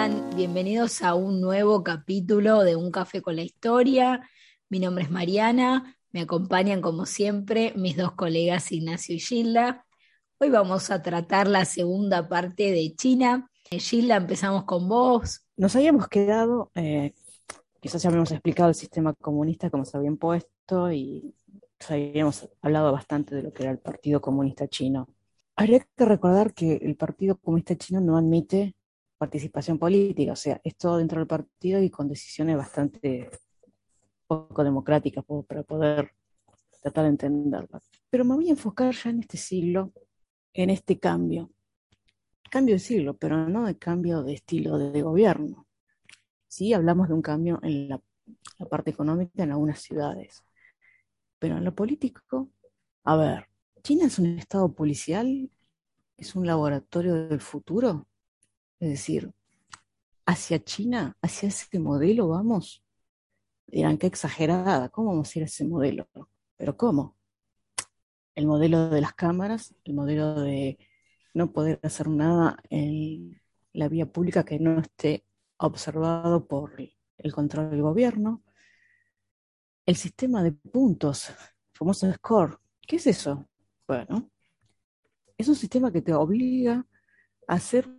están? Bienvenidos a un nuevo capítulo de Un Café con la Historia. Mi nombre es Mariana, me acompañan como siempre mis dos colegas Ignacio y Gilda. Hoy vamos a tratar la segunda parte de China. Gilda, empezamos con vos. Nos habíamos quedado, quizás ya habíamos explicado el sistema comunista, cómo se había impuesto y habíamos hablado bastante de lo que era el Partido Comunista Chino. Habría que recordar que el Partido Comunista Chino no admite participación política, o sea, es todo dentro del partido y con decisiones bastante poco democráticas para poder tratar de entenderlo. Pero me voy a enfocar ya en este siglo, en este cambio de siglo, pero no de cambio de estilo de gobierno. Sí, hablamos de un cambio en la parte económica en algunas ciudades, pero en lo político, a ver, ¿China es un estado policial? ¿Es un laboratorio del futuro? Es decir, hacia China, hacia ese modelo vamos. Dirán, qué exagerada, ¿cómo vamos a ir a ese modelo? ¿Pero cómo? El modelo de las cámaras, el modelo de no poder hacer nada en la vía pública que no esté observado por el control del gobierno, el sistema de puntos, el famoso score. ¿Qué es eso? Bueno, es un sistema que te obliga a hacer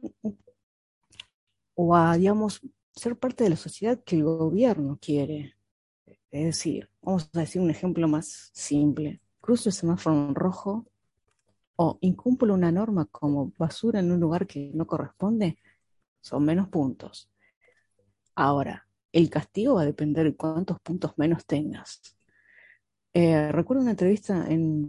o a, digamos, ser parte de la sociedad que el gobierno quiere. Es decir, vamos a decir un ejemplo más simple. Cruzo el semáforo en rojo o incumplo una norma como basura en un lugar que no corresponde, son menos puntos. Ahora, el castigo va a depender de cuántos puntos menos tengas. Recuerdo una entrevista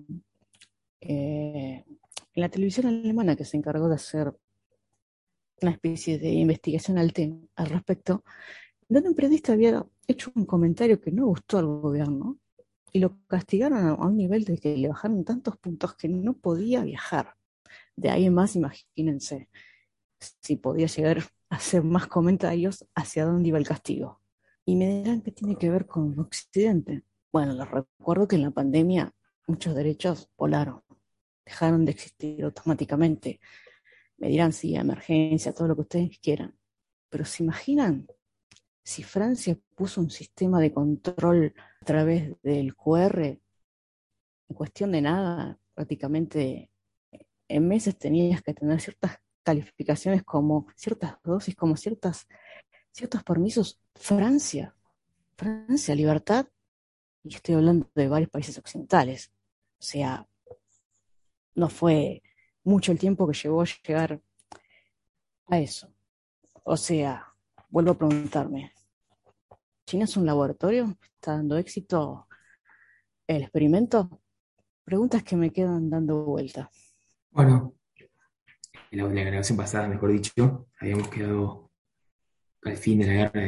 en la televisión alemana que se encargó de hacer una especie de investigación al respecto, donde un periodista había hecho un comentario que no gustó al gobierno y lo castigaron a un nivel de que le bajaron tantos puntos que no podía viajar. De ahí en más, imagínense si podía llegar a hacer más comentarios hacia dónde iba el castigo. Y me dirán que tiene que ver con Occidente. Bueno, les recuerdo que en la pandemia muchos derechos volaron, dejaron de existir automáticamente. Me dirán, sí, emergencia, todo lo que ustedes quieran. Pero ¿se imaginan si Francia puso un sistema de control a través del QR en cuestión de nada? Prácticamente en meses tenías que tener ciertas calificaciones como ciertas dosis, como ciertos permisos. Francia, libertad, y estoy hablando de varios países occidentales. O sea, no fue mucho el tiempo que llevó a llegar a eso. O sea, vuelvo a preguntarme, ¿China es un laboratorio? ¿Está dando éxito el experimento? Preguntas que me quedan dando vuelta. Bueno, en la grabación pasada, mejor dicho, habíamos quedado al fin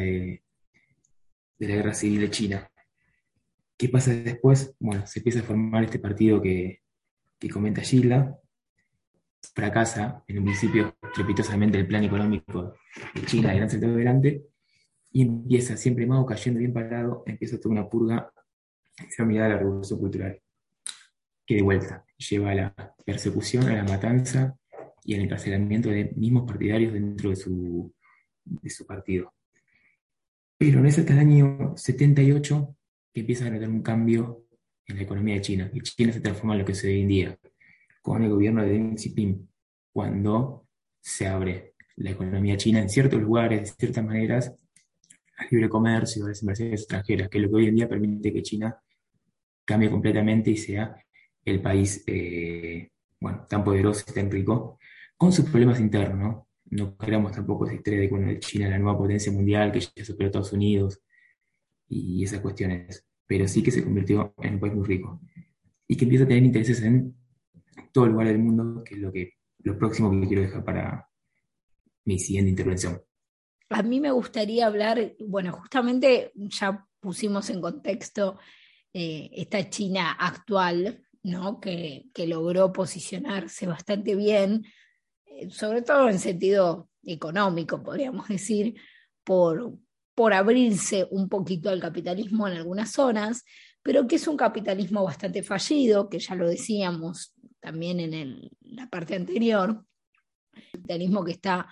de la guerra civil de China. ¿Qué pasa después? Bueno, se empieza a formar este partido que comenta Gilda, fracasa en un principio estrepitosamente el plan económico de China, de Gran Salto Delante, y empieza siempre Mao cayendo bien parado, empieza toda una purga examinada de la revolución cultural, que de vuelta lleva a la persecución, a la matanza y al encarcelamiento de mismos partidarios dentro de su partido. Pero no es hasta el año 78 que empieza a notar un cambio en la economía de China. Y China se transforma en lo que se ve hoy en día, con el gobierno de Deng Xiaoping, cuando se abre la economía china en ciertos lugares, de ciertas maneras, al libre comercio, a las inversiones extranjeras, que es lo que hoy en día permite que China cambie completamente y sea el país, bueno, tan poderoso y tan rico, con sus problemas internos, ¿no? No queramos tampoco esa historia de que bueno, China es la nueva potencia mundial, que ya superó a Estados Unidos y esas cuestiones, pero sí que se convirtió en un país muy rico y que empieza a tener intereses en todo lugar del mundo, que es lo próximo que quiero dejar para mi siguiente intervención. A mí me gustaría hablar, bueno, justamente ya pusimos en contexto esta China actual, ¿no? Que logró posicionarse bastante bien, sobre todo en sentido económico, podríamos decir, por, por abrirse un poquito al capitalismo en algunas zonas, pero que es un capitalismo bastante fallido, que ya lo decíamos también en la parte anterior, capitalismo que está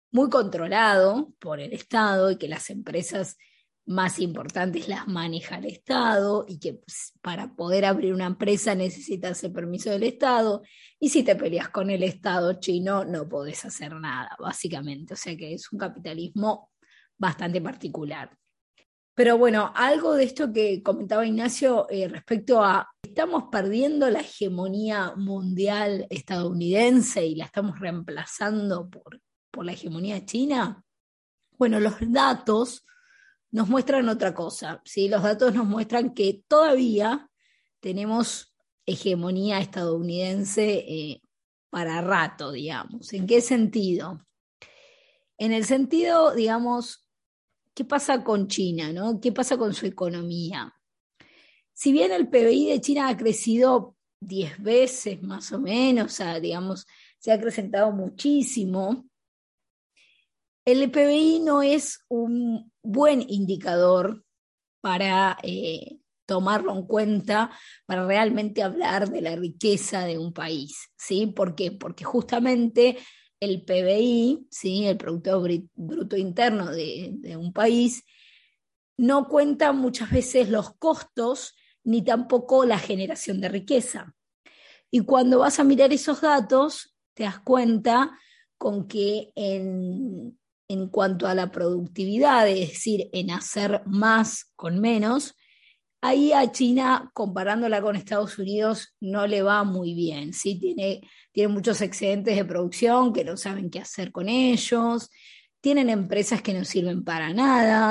muy controlado por el Estado y que las empresas más importantes las maneja el Estado y que pues, para poder abrir una empresa necesitas el permiso del Estado y si te peleas con el Estado chino no podés hacer nada, básicamente. O sea que es un capitalismo bastante particular. Pero bueno, algo de esto que comentaba Ignacio respecto a, estamos perdiendo la hegemonía mundial estadounidense y la estamos reemplazando por la hegemonía china. Bueno, los datos nos muestran otra cosa, ¿sí? Los datos nos muestran que todavía tenemos hegemonía estadounidense para rato, digamos. ¿En qué sentido? En el sentido, digamos, ¿qué pasa con China, no? ¿Qué pasa con su economía? Si bien el PBI de China ha crecido 10 veces más o menos, o sea, digamos, se ha acrecentado muchísimo, el PBI no es un buen indicador para tomarlo en cuenta, para realmente hablar de la riqueza de un país, ¿sí? ¿Por qué? Porque justamente el PBI, ¿sí? El Producto Bruto Interno de un país, no cuenta muchas veces los costos ni tampoco la generación de riqueza. Y cuando vas a mirar esos datos, te das cuenta con que en cuanto a la productividad, es decir, en hacer más con menos, ahí a China, comparándola con Estados Unidos, no le va muy bien, ¿sí? Tiene muchos excedentes de producción que no saben qué hacer con ellos, tienen empresas que no sirven para nada,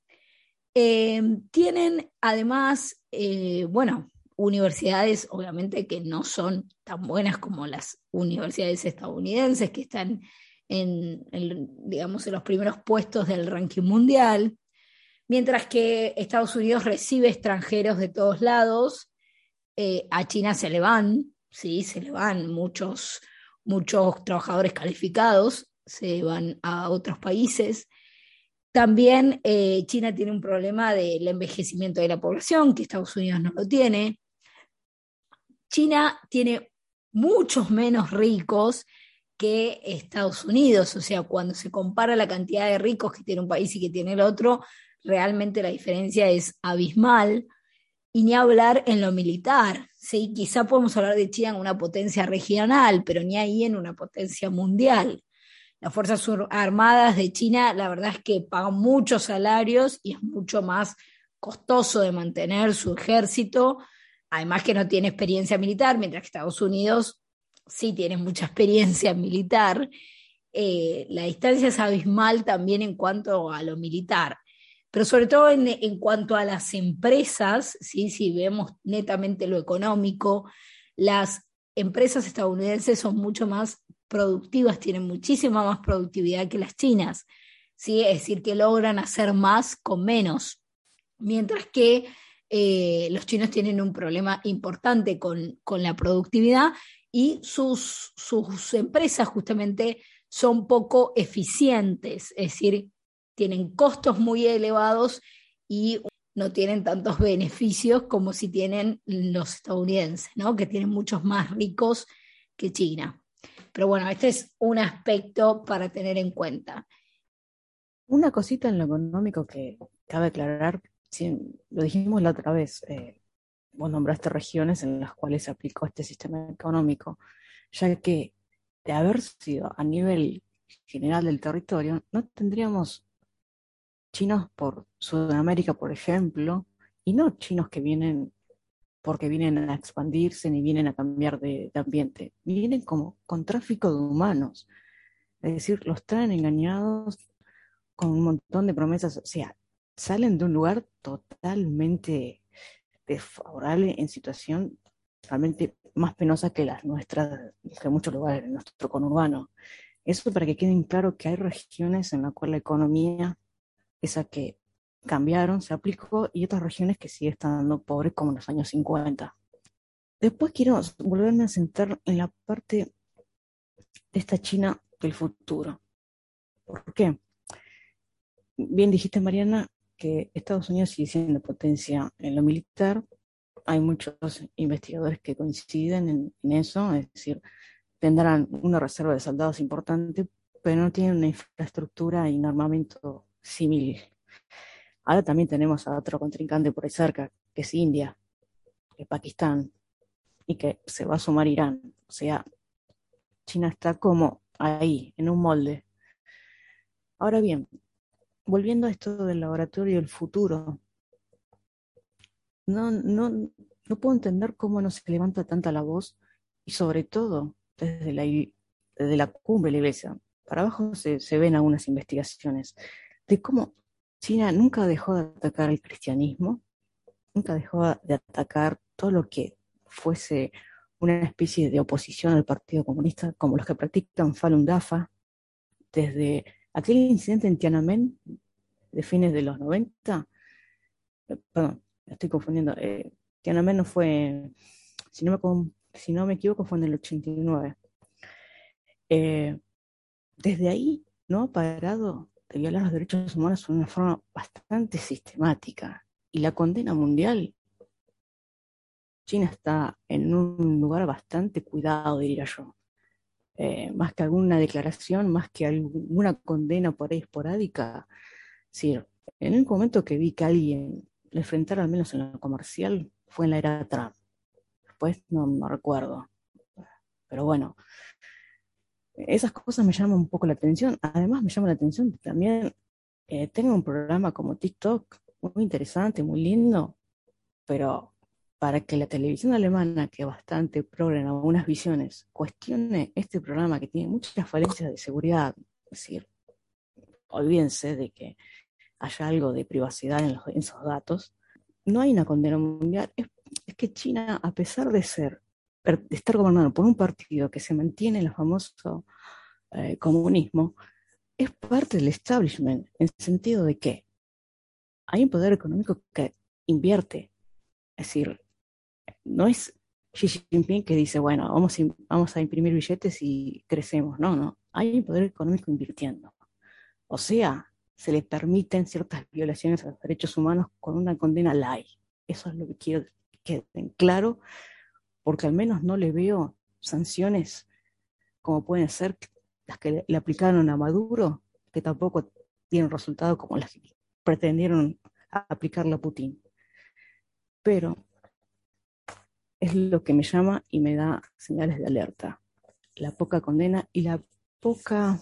tienen además, bueno, universidades obviamente que no son tan buenas como las universidades estadounidenses que están digamos, en los primeros puestos del ranking mundial, mientras que Estados Unidos recibe extranjeros de todos lados, a China se le van, ¿sí? Se le van muchos trabajadores calificados, se van a otros países. También China tiene un problema del envejecimiento de la población, que Estados Unidos no lo tiene. China tiene muchos menos ricos que Estados Unidos, o sea, cuando se compara la cantidad de ricos que tiene un país y que tiene el otro, realmente la diferencia es abismal, y ni hablar en lo militar, ¿sí? Quizá podemos hablar de China en una potencia regional, pero ni ahí en una potencia mundial. Las Fuerzas Armadas de China, la verdad es que pagan muchos salarios y es mucho más costoso de mantener su ejército, además que no tiene experiencia militar, mientras que Estados Unidos sí tiene mucha experiencia militar. La distancia es abismal también en cuanto a lo militar, pero sobre todo en cuanto a las empresas, ¿sí? Si vemos netamente lo económico, las empresas estadounidenses son mucho más productivas, tienen muchísima más productividad que las chinas, ¿sí? Es decir, que logran hacer más con menos, mientras que los chinos tienen un problema importante con la productividad y sus empresas justamente son poco eficientes, es decir, tienen costos muy elevados y no tienen tantos beneficios como si tienen los estadounidenses, ¿no? Que tienen muchos más ricos que China. Pero bueno, este es un aspecto para tener en cuenta. Una cosita en lo económico que cabe aclarar, sí, lo dijimos la otra vez, vos nombraste regiones en las cuales se aplicó este sistema económico, ya que de haber sido a nivel general del territorio, no tendríamos chinos por Sudamérica, por ejemplo, y no chinos que vienen porque vienen a expandirse ni vienen a cambiar de ambiente, vienen como con tráfico de humanos, es decir, los traen engañados con un montón de promesas, o sea, salen de un lugar totalmente desfavorable en situación realmente más penosa que las nuestras, que muchos lugares en nuestro conurbano. Eso para que queden claro que hay regiones en las cuales la economía, esa que cambiaron, se aplicó, y otras regiones que sigue estando pobres como en los años 50. Después quiero volverme a sentar en la parte de esta China del futuro. ¿Por qué? Bien dijiste, Mariana, que Estados Unidos sigue siendo potencia en lo militar. Hay muchos investigadores que coinciden en eso, es decir, tendrán una reserva de soldados importante pero no tienen una infraestructura y un armamento similar. Ahora también tenemos a otro contrincante por ahí cerca, que es India, que es Pakistán, y que se va a sumar Irán. O sea, China está como ahí, en un molde. Ahora bien, volviendo a esto del laboratorio del futuro, no puedo entender cómo no se levanta tanta la voz y sobre todo desde la cumbre de la iglesia. Para abajo se ven algunas investigaciones de cómo China nunca dejó de atacar el cristianismo, nunca dejó de atacar todo lo que fuese una especie de oposición al Partido Comunista, como los que practican Falun Dafa, desde aquel incidente en Tiananmen de fines de los 90, perdón, estoy confundiendo, Tiananmen no fue, si no me equivoco, fue en el 89. Desde ahí no ha parado de violar los derechos humanos de una forma bastante sistemática. Y la condena mundial, China está en un lugar bastante cuidado, diría yo. Más que alguna declaración, más que alguna condena por ahí esporádica. Sí, en el momento que vi que alguien le enfrentara, al menos en lo comercial, fue en la era Trump. Después no recuerdo. Pero bueno, esas cosas me llaman un poco la atención. Además, me llama la atención que también tengo un programa como TikTok muy interesante, muy lindo, pero para que la televisión alemana, que es bastante progre en algunas visiones, cuestione este programa que tiene muchas falencias de seguridad, es decir, olvídense de que haya algo de privacidad en esos datos, no hay una condena mundial. Es que China, a pesar de estar gobernado por un partido que se mantiene en el famoso comunismo, es parte del establishment, en el sentido de que hay un poder económico que invierte. Es decir, no es Xi Jinping que dice, bueno, vamos a imprimir billetes y crecemos. No. Hay un poder económico invirtiendo. O sea, se le permiten ciertas violaciones a los derechos humanos con una condena light. Eso es lo que quiero que queden claro, porque al menos no le veo sanciones como pueden ser las que le aplicaron a Maduro, que tampoco tienen resultado como las que pretendieron aplicarle a Putin. Pero es lo que me llama y me da señales de alerta. La poca condena y la poca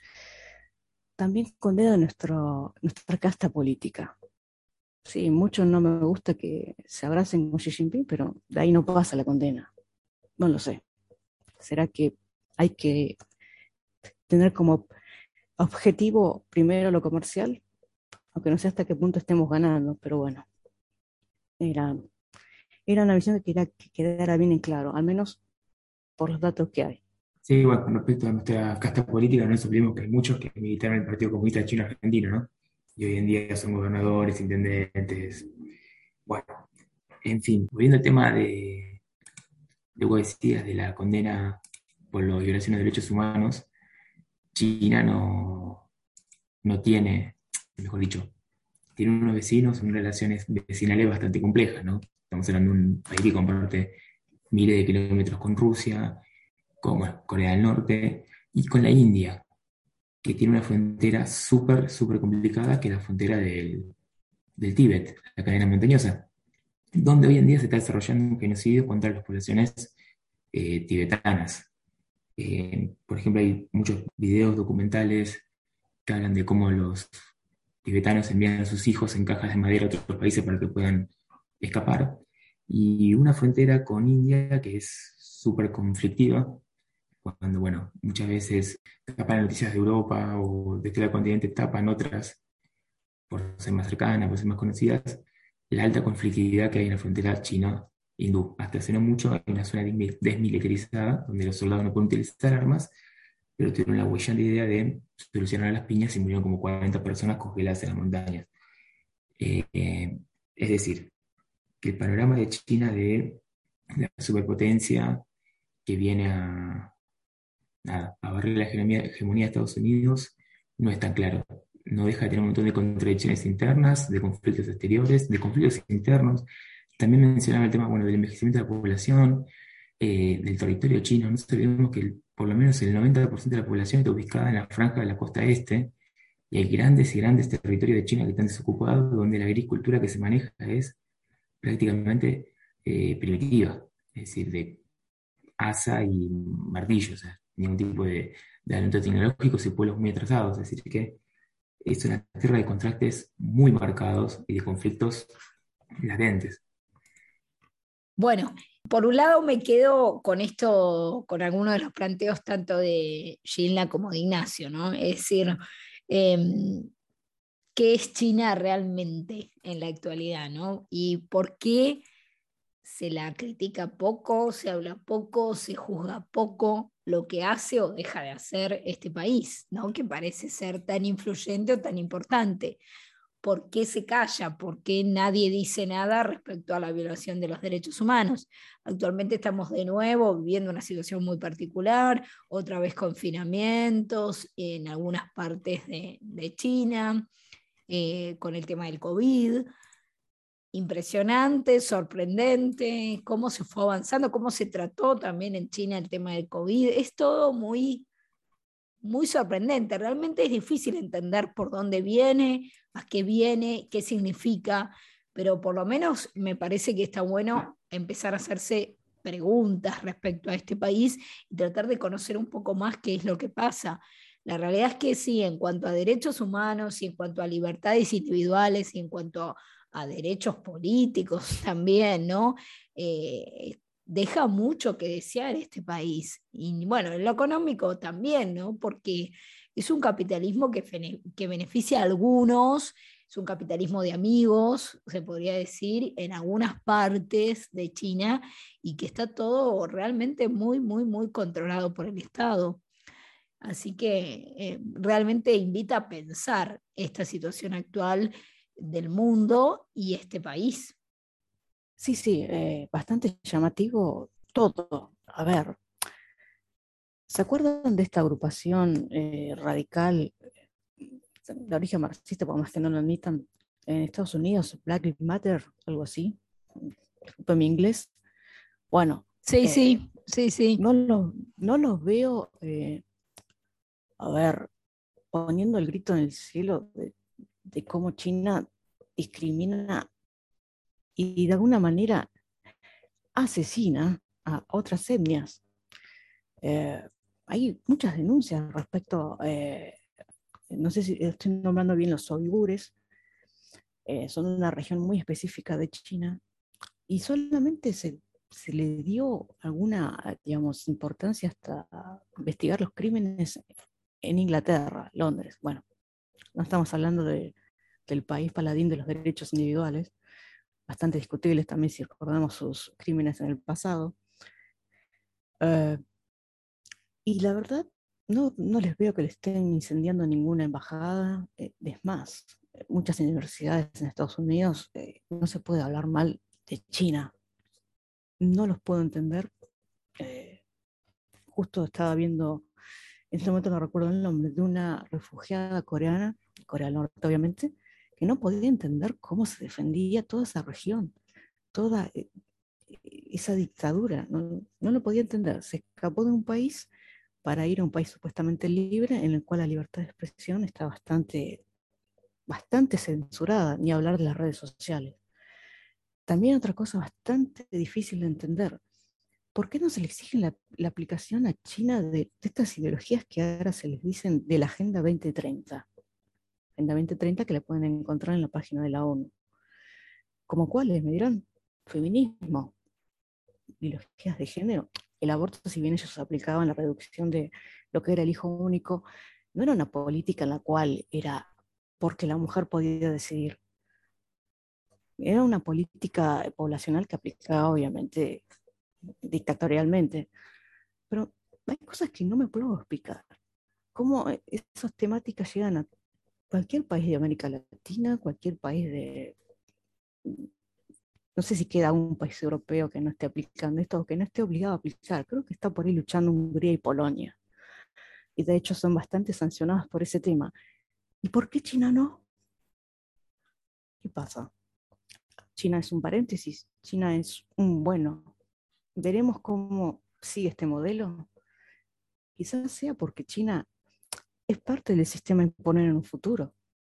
también condena de nuestra casta política. Sí, mucho no me gusta que se abracen con Xi Jinping, pero de ahí no pasa la condena. No lo sé. ¿Será que hay que tener como objetivo primero lo comercial? Aunque no sé hasta qué punto estemos ganando, pero bueno, era, era una visión que quedara bien en claro, al menos por los datos que hay. Sí, bueno, con respecto a nuestra casta política, no nos olvidemos que hay muchos que militaron en el Partido Comunista Chino Argentino, ¿no? Y hoy en día son gobernadores, intendentes. Bueno, en fin, volviendo al tema de vos decías, de la condena por la violación de derechos humanos, China no tiene, mejor dicho, tiene unos vecinos, unas relaciones vecinales bastante complejas, ¿no? Estamos hablando de un país que comparte miles de kilómetros con Rusia, con bueno, Corea del Norte y con la India, que tiene una frontera súper complicada, que es la frontera del Tíbet, la cadena montañosa, donde hoy en día se está desarrollando un genocidio contra las poblaciones tibetanas. Por ejemplo, hay muchos videos documentales que hablan de cómo los tibetanos envían a sus hijos en cajas de madera a otros países para que puedan escapar. Y una frontera con India que es súper conflictiva, cuando, bueno, muchas veces tapan noticias de Europa o de este continente, tapan otras por ser más cercanas, por ser más conocidas, la alta conflictividad que hay en la frontera china-hindú. Hasta hace no mucho hay una zona desmilitarizada donde los soldados no pueden utilizar armas, pero tuvieron la brillante idea de solucionar las piñas y murieron como 40 personas congeladas en las montañas. Es decir, que el panorama de China de la superpotencia que viene a barrer la hegemonía de Estados Unidos no es tan claro. No deja de tener un montón de contradicciones internas, de conflictos exteriores, de conflictos internos. También mencionaba el tema, bueno, del envejecimiento de la población, del territorio chino. No nos olvidemos que por lo menos el 90% de la población está ubicada en la franja de la costa este, y hay grandes y grandes territorios de China que están desocupados, donde la agricultura que se maneja es prácticamente primitiva, es decir, de asa y martillo, o sea, ningún tipo de adelanto tecnológico y pueblos muy atrasados. Es decir, que es una tierra de contrastes muy marcados y de conflictos latentes. Bueno, por un lado me quedo con esto, con algunos de los planteos tanto de Gilna como de Ignacio, ¿no? Es decir, em, ¿qué es China realmente en la actualidad, ¿no? Y por qué se la critica poco, se habla poco, se juzga poco lo que hace o deja de hacer este país, ¿no? Que parece ser tan influyente o tan importante. ¿Por qué se calla? ¿Por qué nadie dice nada respecto a la violación de los derechos humanos? Actualmente estamos de nuevo viviendo una situación muy particular, otra vez confinamientos en algunas partes de China, con el tema del COVID. Impresionante, sorprendente, cómo se fue avanzando, cómo se trató también en China el tema del COVID. Es todo muy, muy sorprendente. Realmente es difícil entender por dónde viene, a qué viene, qué significa, pero por lo menos me parece que está bueno empezar a hacerse preguntas respecto a este país y tratar de conocer un poco más qué es lo que pasa. La realidad es que sí, en cuanto a derechos humanos y en cuanto a libertades individuales y en cuanto a derechos políticos también, ¿no? Deja mucho que desear este país. Y bueno, en lo económico también, ¿no? Porque es un capitalismo que beneficia a algunos, es un capitalismo de amigos, se podría decir, en algunas partes de China y que está todo realmente muy, muy, muy controlado por el Estado. Así que realmente invita a pensar esta situación actual del mundo y este país. Sí, sí, bastante llamativo todo. A ver, ¿se acuerdan de esta agrupación radical de origen marxista, por más que no lo admitan, en Estados Unidos, Black Lives Matter, algo así, disculpe mi inglés? Bueno, Sí, eh, sí, sí, sí. no los veo, a ver, poniendo el grito en el cielo de cómo China discrimina y de alguna manera asesina a otras etnias. Eh, Hay muchas denuncias respecto, no sé si estoy nombrando bien los uigures, son una región muy específica de China y solamente se le dio alguna, digamos, importancia hasta investigar los crímenes en Inglaterra, Londres. Bueno, no estamos hablando del país paladín de los derechos individuales, bastante discutibles también si recordamos sus crímenes en el pasado. Eh, y la verdad, no les veo que le estén incendiando ninguna embajada. Es más, muchas universidades en Estados Unidos no se puede hablar mal de China. No los puedo entender. Eh, Justo estaba viendo, en este momento no recuerdo el nombre, de una refugiada coreana, Corea del Norte obviamente, que no podía entender cómo se defendía toda esa región, toda esa dictadura. No lo podía entender. Se escapó de un país para ir a un país supuestamente libre, en el cual la libertad de expresión está bastante censurada, ni hablar de las redes sociales. También otra cosa bastante difícil de entender, ¿por qué no se le exige la aplicación a China de estas ideologías que ahora se les dicen de la Agenda 2030? Agenda 2030 que la pueden encontrar en la página de la ONU. ¿Como cuáles? Me dirán, feminismo, ideologías de género. El aborto, si bien ellos aplicaban la reducción de lo que era el hijo único, no era una política en la cual era porque la mujer podía decidir. Era una política poblacional que aplicaba obviamente dictatorialmente. Pero hay cosas que no me puedo explicar. ¿Cómo esas temáticas llegan a cualquier país de América Latina, cualquier país de... No sé si queda un país europeo que no esté aplicando esto o que no esté obligado a aplicar. Creo que está por ahí luchando Hungría y Polonia. Y de hecho son bastante sancionadas por ese tema. ¿Y por qué China no? ¿Qué pasa? China es un paréntesis. China es un bueno. veremos cómo sigue este modelo. Quizás sea porque China es parte del sistema a imponer en un futuro.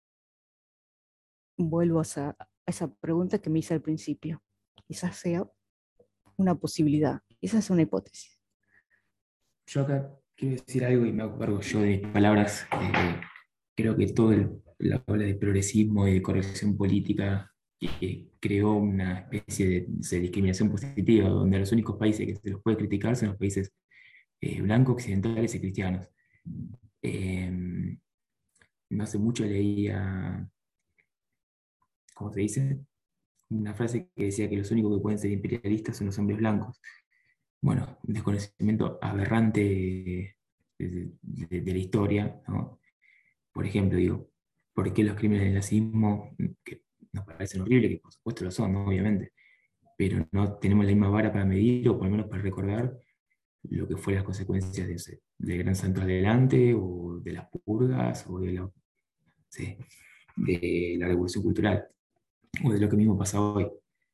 Vuelvo a esa pregunta que me hice al principio. Quizás sea una posibilidad, quizás sea una hipótesis. Yo acá quiero decir algo y me hago cargo yo de mis palabras. Creo que todo la ola de progresismo y de corrección política creó una especie de discriminación positiva, donde los únicos países que se los puede criticar son los países blancos, occidentales y cristianos. Eh, no hace mucho leía, ¿cómo se dice? Una frase que decía que los únicos que pueden ser imperialistas son los hombres blancos. Bueno, un desconocimiento aberrante de la historia, ¿no? Por ejemplo, digo, ¿por qué los crímenes del nazismo, que nos parecen horribles, que por supuesto lo son, ¿no? Obviamente, pero no tenemos la misma vara para medir, o por lo menos para recordar lo que fue las consecuencias del Gran Santo Adelante, o de las purgas, o sí, de la Revolución Cultural, o de lo que mismo pasa hoy?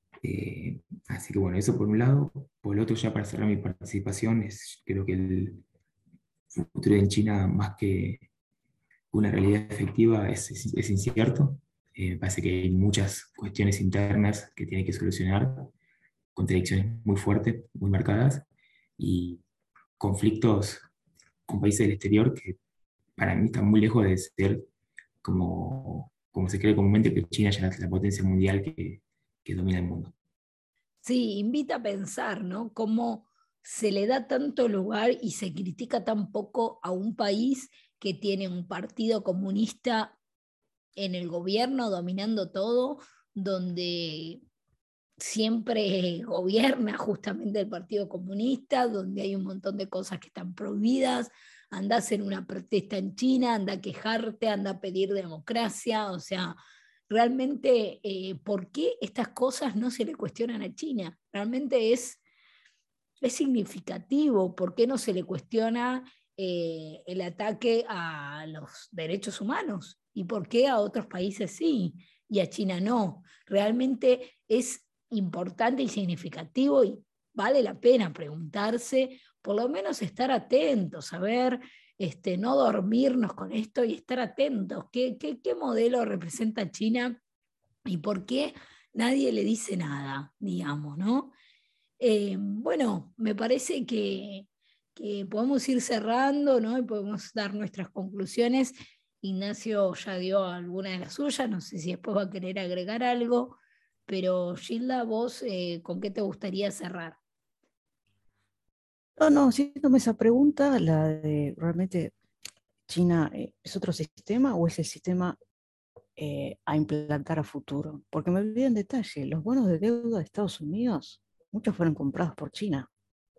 Así que bueno, eso por un lado. Por el otro, ya para cerrar mi participación, creo que el futuro en China, más que una realidad efectiva, es incierto. Me parece que hay muchas cuestiones internas que tienen que solucionar, contradicciones muy fuertes, muy marcadas, y conflictos con países del exterior que para mí están muy lejos de ser como se cree comúnmente, que China ya es la potencia mundial que domina el mundo. Sí, invita a pensar, ¿no? Cómo se le da tanto lugar y se critica tan poco a un país que tiene un partido comunista en el gobierno dominando todo, donde siempre gobierna justamente el Partido Comunista, donde hay un montón de cosas que están prohibidas. Anda a hacer una protesta en China, anda a quejarte, anda a pedir democracia, o sea, realmente, ¿por qué estas cosas no se le cuestionan a China? Realmente es significativo, ¿por qué no se le cuestiona el ataque a los derechos humanos? ¿Y por qué a otros países sí y a China no? Realmente es importante y significativo y vale la pena preguntarse, por lo menos estar atentos, a ver, no dormirnos con esto y estar atentos. ¿Qué modelo representa China y por qué nadie le dice nada, digamos, ¿no? Bueno, me parece que podemos ir cerrando, ¿no? Y podemos dar nuestras conclusiones. Ignacio ya dio alguna de las suyas, no sé si después va a querer agregar algo, pero Gilda, vos, ¿con qué te gustaría cerrar? No, no, haciéndome esa pregunta, la de realmente China es otro sistema o es el sistema a implantar a futuro. Porque me olvidé en detalle, los bonos de deuda de Estados Unidos, muchos fueron comprados por China.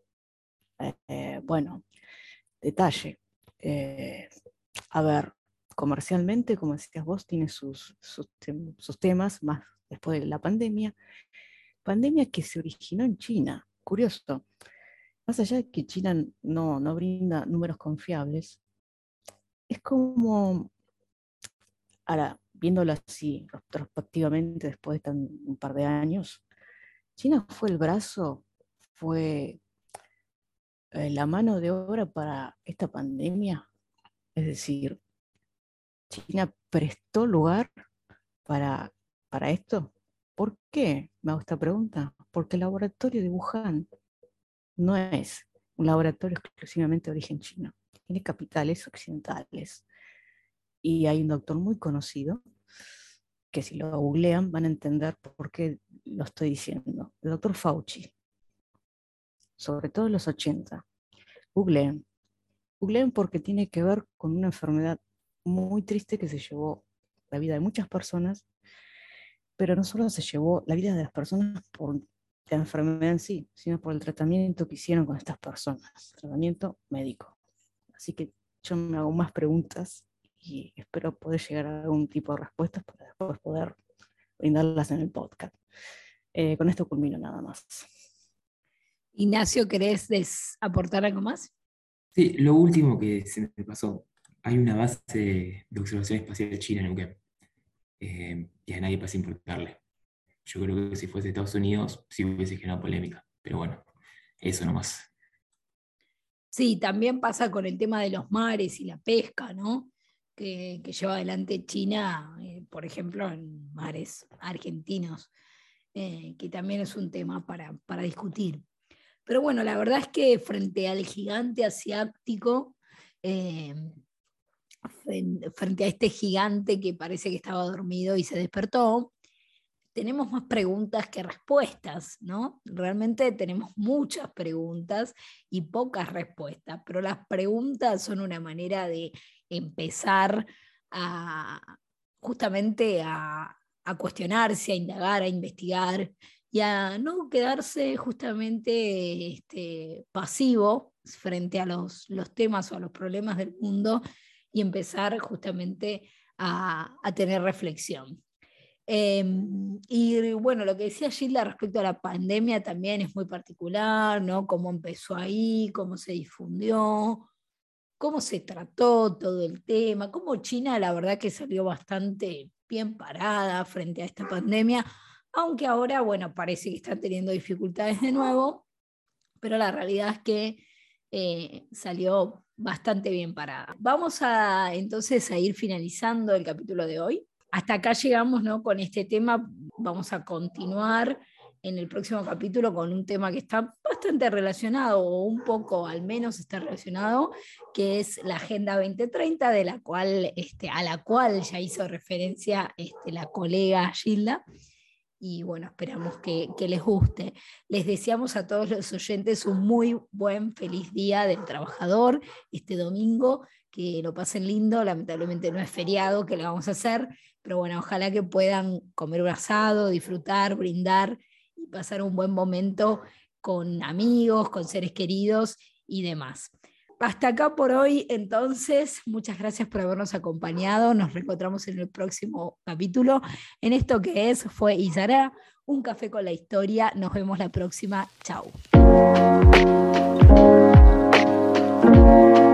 Bueno, detalle. Eh, a ver, comercialmente, como decías vos, tiene sus temas, más después de la pandemia. Pandemia que se originó en China. Curioso. Más allá de que China no brinda números confiables, es como, ahora, viéndolo así, retrospectivamente, después de un par de años, China fue el brazo, fue la mano de obra para esta pandemia. Es decir, China prestó lugar para, para esto. ¿Por qué me hago esta pregunta? Porque el laboratorio de Wuhan no es un laboratorio exclusivamente de origen chino. Tiene capitales occidentales. Y hay un doctor muy conocido que si lo googlean van a entender por qué lo estoy diciendo. El doctor Fauci, sobre todo en los 80. Googleen. Googleen porque tiene que ver con una enfermedad muy triste que se llevó la vida de muchas personas, pero no solo se llevó la vida de las personas por la enfermedad en sí, sino por el tratamiento que hicieron con estas personas, tratamiento médico. Así que yo me hago más preguntas y espero poder llegar a algún tipo de respuestas para después poder brindarlas en el podcast. Con esto culmino nada más. Ignacio, ¿querés aportar algo más? Sí, lo último que se me pasó, hay una base de observación espacial china en Neuquén, y a nadie parece importarle. Yo creo que si fuese Estados Unidos, sí hubiese generado polémica, pero bueno, eso nomás. Sí, también pasa con el tema de los mares y la pesca, ¿no? Que lleva adelante China, por ejemplo, en mares argentinos, que también es un tema para discutir. Pero bueno, la verdad es que frente al gigante asiático, eh, frente a este gigante que parece que estaba dormido y se despertó, tenemos más preguntas que respuestas, ¿no? Realmente tenemos muchas preguntas y pocas respuestas, pero las preguntas son una manera de empezar a justamente a cuestionarse, a indagar, a investigar y a no quedarse justamente pasivo frente a los temas o a los problemas del mundo y empezar justamente a tener reflexión. Y bueno, lo que decía Gilda respecto a la pandemia también es muy particular, ¿no? Cómo empezó ahí, cómo se difundió, cómo se trató todo el tema, cómo China la verdad que salió bastante bien parada frente a esta pandemia, aunque ahora, bueno, parece que están teniendo dificultades de nuevo, pero la realidad es que salió bastante bien parada. Vamos a entonces a ir finalizando el capítulo de hoy. Hasta acá llegamos, ¿no? Con este tema. Vamos a continuar en el próximo capítulo con un tema que está bastante relacionado, o un poco al menos está relacionado, que es la Agenda 2030, de la cual, a la cual ya hizo referencia la colega Gilda. Y bueno, esperamos que les guste. Les deseamos a todos los oyentes un muy buen, feliz día del trabajador este domingo, que lo pasen lindo. Lamentablemente no es feriado, que lo vamos a hacer, pero bueno, ojalá que puedan comer un asado, disfrutar, brindar y pasar un buen momento con amigos, con seres queridos y demás. Hasta acá por hoy, entonces, muchas gracias por habernos acompañado. Nos reencontramos en el próximo capítulo. En esto que fue y será un café con la historia. Nos vemos la próxima. Chau.